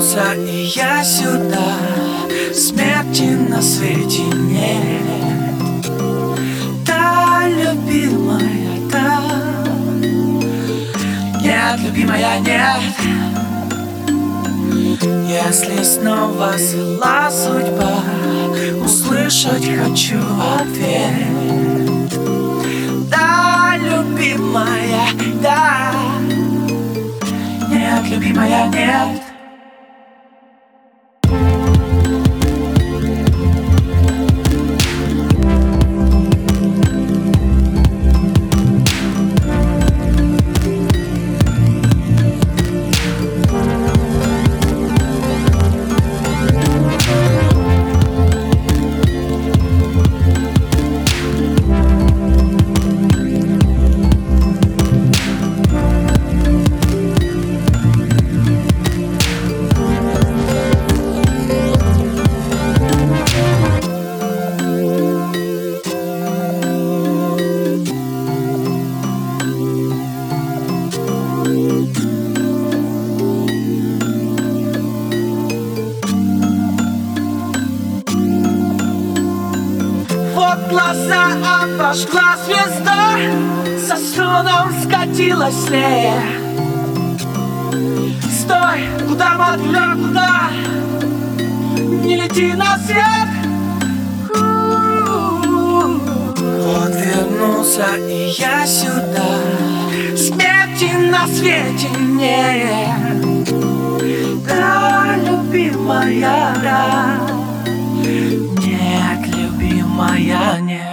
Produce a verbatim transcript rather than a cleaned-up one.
вернулся и я сюда. Смерти на свете нет. Да, любимая, да. Нет, любимая, нет. Если снова зла судьба, услышать хочу ответ. Да, любимая, да. Нет, любимая, нет. Вот глаза обожгла звезда, со стоном скатилась снег. Стой, куда, мотылёк, куда? Не лети на свет. Вот вернулся и я сюда. Смерти на свете нет. Да, любимая, да. Нет, любимая, нет.